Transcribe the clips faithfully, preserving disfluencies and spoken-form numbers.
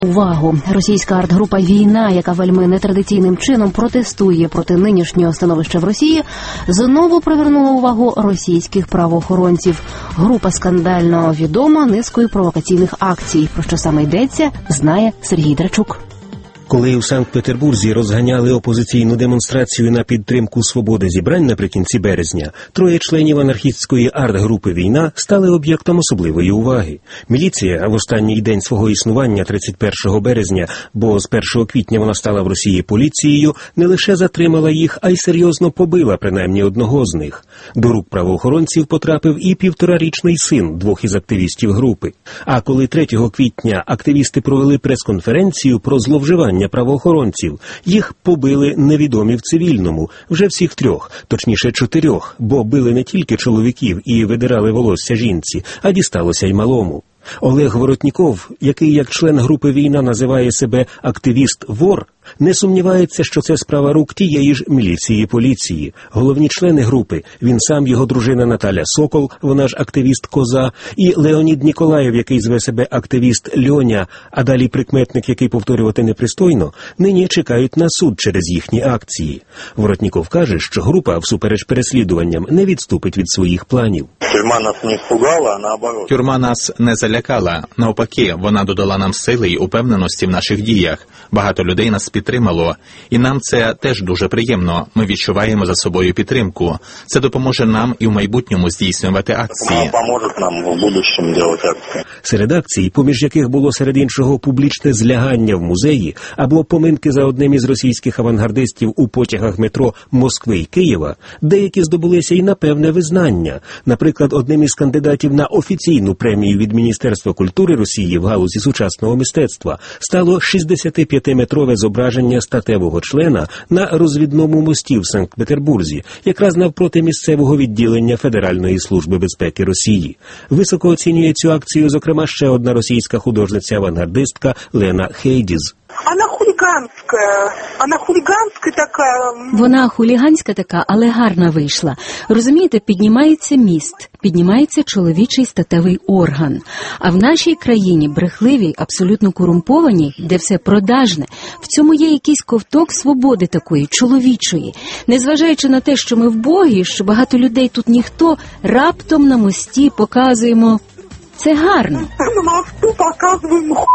Увагу! Російська арт-група «Війна», яка вельми нетрадиційним чином протестує проти нинішнього становища в Росії, знову привернула увагу російських правоохоронців. Група скандально відома низкою провокаційних акцій. Про що саме йдеться, знає Сергій Драчук. Коли у Санкт-Петербурзі розганяли опозиційну демонстрацію на підтримку свободи зібрань наприкінці березня, троє членів анархістської арт-групи «Війна» стали об'єктом особливої уваги. Міліція в останній день свого існування, тридцять першого березня, бо з першого квітня вона стала в Росії поліцією, не лише затримала їх, а й серйозно побила принаймні одного з них. До рук правоохоронців потрапив і півторарічний син двох із активістів групи. А коли третього квітня активісти провели прес-конференцію про зловживання правоохоронців, їх побили невідомі в цивільному, вже всіх трьох, точніше чотирьох, бо били не тільки чоловіків і видирали волосся жінці, а дісталося й малому. Олег Воротніков, який як член групи «Війна» називає себе «активіст-вор», не сумнівається, що це справа рук тієї ж міліції-поліції. Головні члени групи, він сам, його дружина Наталя Сокол, вона ж активіст-коза, і Леонід Ніколаєв, який зве себе активіст Льоня, а далі прикметник, який повторювати непристойно, нині чекають на суд через їхні акції. Воротніков каже, що група, всупереч переслідуванням, не відступить від своїх планів. Тюрма нас не спугала, а наоборот. Тюрма нас не залякала. Навпаки, вона додала нам сили й упевненості в наших діях. Багато людей нас підтримало. І нам це теж дуже приємно. Ми відчуваємо за собою підтримку. Це допоможе нам і в майбутньому здійснювати акції. Вона допоможе нам в будущому робити акції. Серед акцій, поміж яких було серед іншого публічне злягання в музеї або поминки за одним із російських авангардистів у потягах метро Москви й Києва, деякі здобулися й на певне визнання. Наприклад, одним із кандидатів на офіційну премію від Міністерства культури Росії в галузі сучасного мистецтва стало шістдесятип'ятиметрове зображення статевого члена на розвідному мості в Санкт-Петербурзі, якраз навпроти місцевого відділення Федеральної служби безпеки Росії. Високо оцінює цю акцію, зокрема, ще одна російська художниця-авангардистка Лена Хейдіз. Вона хуліганська, вона хуліганська така. Вона хуліганська така, але гарна вийшла. Розумієте, піднімається міст, піднімається чоловічий статевий орган. А в нашій країні брехливій, абсолютно корумпованій, де все продажне, в цьому є якийсь ковток свободи такої, чоловічої. Незважаючи на те, що ми вбогі, що багато людей тут ніхто, раптом на мості показуємо. Це гарно. На мосту показуємо ху**.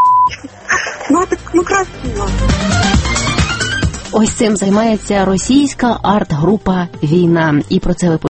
Ну, так, ну, красиво. Ось цим займається російська арт-група «Війна». І про це ви